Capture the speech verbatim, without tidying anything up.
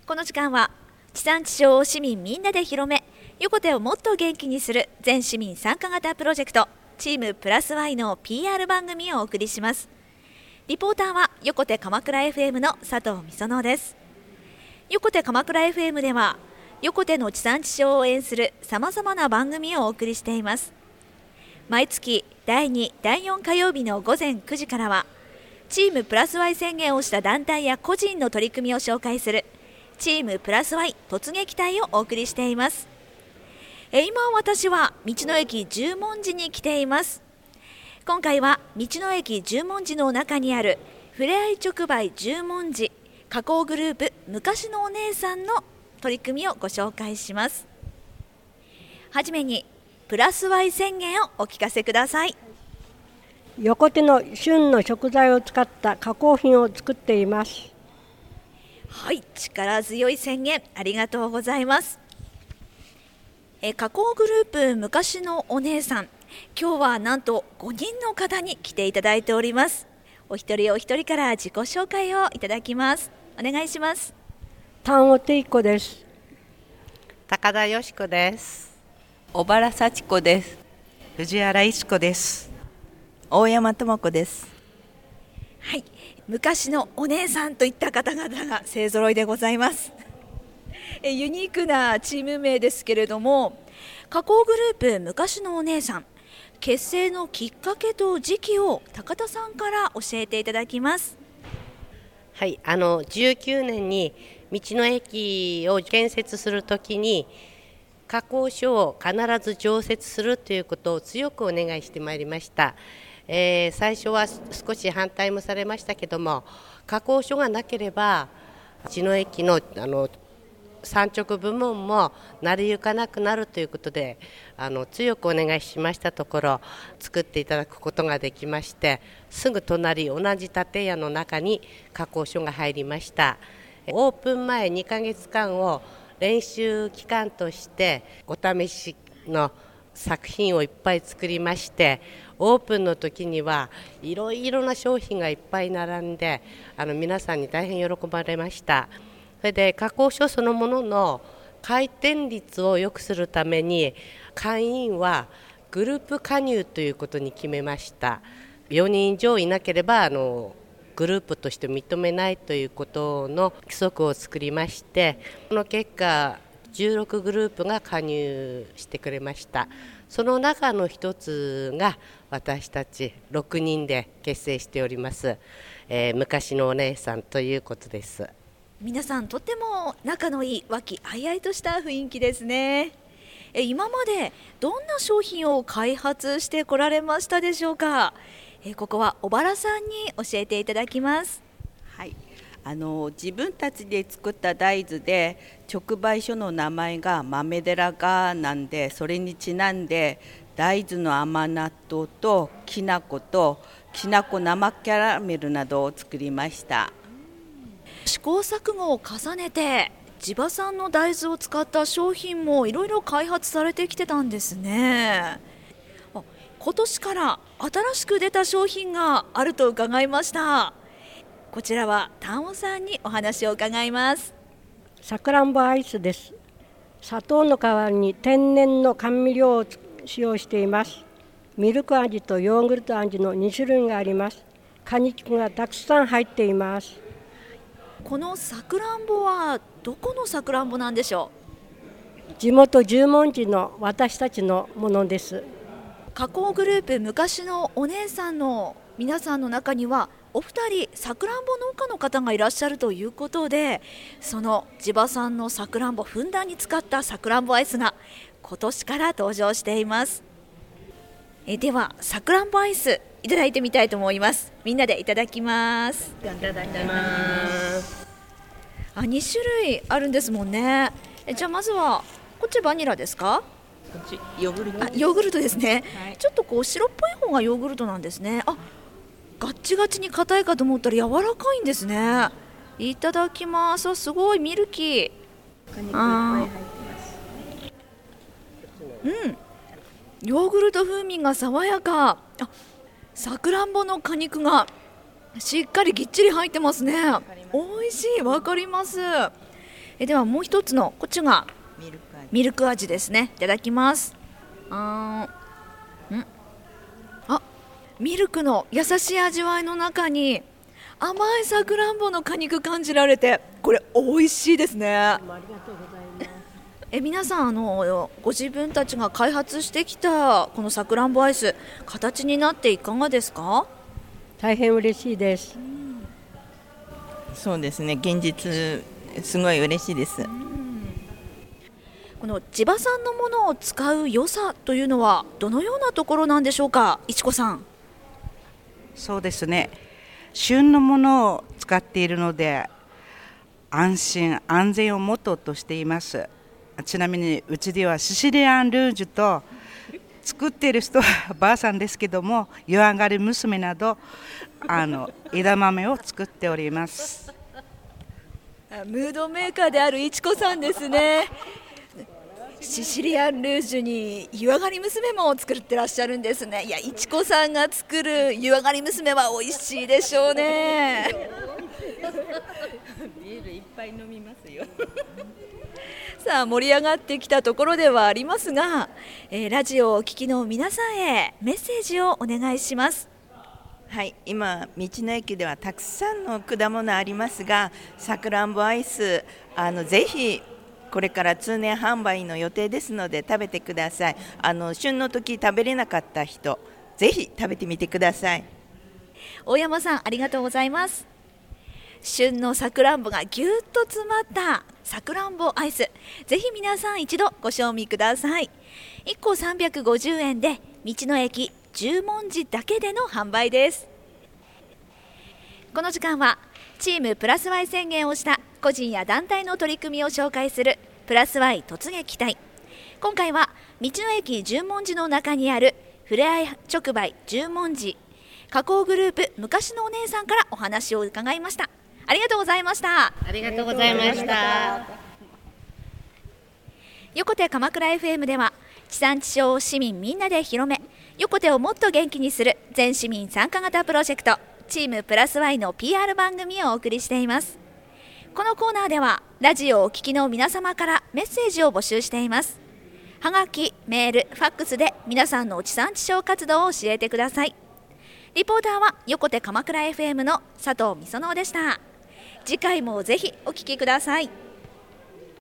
この時間は地産地消を市民みんなで広め、横手をもっと元気にする全市民参加型プロジェクトチームプラス Y の ピーアール 番組をお送りします。リポーターは横手鎌倉 エフエム の佐藤美園です。横手鎌倉 エフエム では横手の地産地消を応援するさまざまな番組をお送りしています。毎月だいに、だいよん火曜日の午前くじからはチームプラス Y 宣言をした団体や個人の取り組みを紹介するチームプラス Y 突撃隊をお送りしています。え今私は道の駅十文字に来ています。今回は道の駅十文字の中にあるふれあい直売十文字加工グループ昔のお姉さんの取り組みをご紹介します。はじめにプラス Y 宣言をお聞かせください。 横手の旬の食材を使った加工品を作っています。 はい、力強い宣言ありがとうございます。え加工グループ昔のお姉さん、今日はなんとごにんの方に来ていただいております。お一人お一人から自己紹介をいただきます。お願いします。 丹尾貞子です。 高田よし子です。小原幸子です。 藤原一子です。 大山智子です。 はい、昔のお姉さんといった方々が勢ぞろいでございます。えユニークなチーム名ですけれども、加工グループ昔のお姉さん結成のきっかけと時期を高田さんから教えていただきます。 はい、あのじゅうきゅうねんに道の駅を建設するときに加工所を必ず常設するということを強くお願いしてまいりました。えー、最初は少し反対もされましたけども、加工所がなければ道の駅のあの産直部門も成り行かなくなるということで、あの強くお願いしましたところ作っていただくことができまして、すぐ隣同じ建屋の中に加工所が入りました。オープン前にかげつかんを練習期間としてお試しの作品をいっぱい作りまして、オープンの時にはいろいろな商品がいっぱい並んで、あの皆さんに大変喜ばれました。それで加工所そのものの回転率を良くするために会員はグループ加入ということに決めました。よにん以上いなければあのグループとして認めないということの規則を作りまして、この結果じゅうろくグループが加入してくれました。その中の一つが私たちろくにんで結成しております、えー、昔のお姉さんということです。 皆さんとても仲のいい和気あいあいとした雰囲気ですね。え今までどんな商品を開発してこられましたでしょうか。えここは小原さんに教えていただきます。 はい、あの自分たちで作った大豆で直売所の名前が豆寺がなんで、それにちなんで大豆の甘納豆ときな粉ときな粉生キャラメルなどを作りました。 試行錯誤を重ねて地場産の大豆を使った商品もいろいろ開発されてきてたんですね。あ今年から新しく出た商品があると伺いました。こちらは丹尾さんにお話を伺います。 さくらんぼアイスです。砂糖の代わりに天然の甘味料を使用しています。ミルク味とヨーグルト味のに種類があります。果肉がたくさん入っています。 このさくらんぼはどこのさくらんぼなんでしょう。地元十文字の私たちのものです。 加工グループ昔のお姉さんの皆さんの中にはお二人さくらんぼ農家の方がいらっしゃるということで、その地場産のさくらんぼふんだんに使ったさくらんぼアイスが今年から登場しています。えではさくらんぼアイスいただいてみたいと思います。みんなでいただきます。 いただきます。 あに種類あるんですもんね。えじゃあまずはこっちバニラですか。 こっちヨーグルト。 あヨーグルトですね、 はい、 ちょっとこう白っぽい方がヨーグルトなんですね。あガッチガチに硬いかと思ったら柔らかいんですね。いただきます。あすごいミルキー。 果肉いっぱい入ってます。 うんヨーグルト風味が爽やか。あさくらんぼの果肉がしっかりぎっちり入ってますね。美味しい。わかります。 えではもう一つのこっちがミルク味。 ミルク味ですね。いただきます。あーんあミルクの優しい味わいの中に甘いさくらんぼの果肉感じられて、これ美味しいですね。 ありがとうございます。 え皆さんあのご自分たちが開発してきたこのさくらんぼアイス、形になっていかがですか？ 大変嬉しいです。 そうですね、現実すごい嬉しいです。 この地場産のものを使う良さというのはどのようなところなんでしょうか、いちこさん。 そうですね、旬のものを使っているので安心安全をモットーとしています。ちなみにうちではシシリアンルージュと作っている人はばあさんですけども、湯上がり娘などあの枝豆を作っております。 ムードメーカーであるいちこさんですね。シシリアンルージュに湯上がり娘も作ってらっしゃるんですね。いや、いちこさんが作る湯上がり娘は美味しいでしょうね。 ビールいっぱい飲みますよ。 さあ盛り上がってきたところではありますが、えー、ラジオをお聞きの皆さんへメッセージをお願いします。 はい、今道の駅ではたくさんの果物ありますが、さくらんぼアイス、あのぜひこれから通年販売の予定ですので食べてください。あの旬の時食べれなかった人、ぜひ食べてみてください。 大山さん、ありがとうございます。旬のさくらんぼがぎゅっと詰まったさくらんぼアイス、ぜひ皆さん一度ご賞味ください。いっこさんびゃくごじゅうえんで道の駅十文字だけでの販売です。この時間はチームプラス Y 宣言をした個人や団体の取り組みを紹介するプラス Y 突撃隊。今回は道の駅十文字の中にあるふれあい直売十文字加工グループ昔のお姉さんからお話を伺いました。ありがとうございました。 ありがとうございました。 横手鎌倉 エフエム では地産地消を市民みんなで広め、横手をもっと元気にする全市民参加型プロジェクトチームプラス Y の ピーアール 番組をお送りしています。このコーナーではラジオをお聞きの皆様からメッセージを募集しています。はがき、メール、ファックスで皆さんの地産地消活動を教えてください。リポーターは横手鎌倉 エフエム の佐藤美園でした。次回もぜひお聞きください。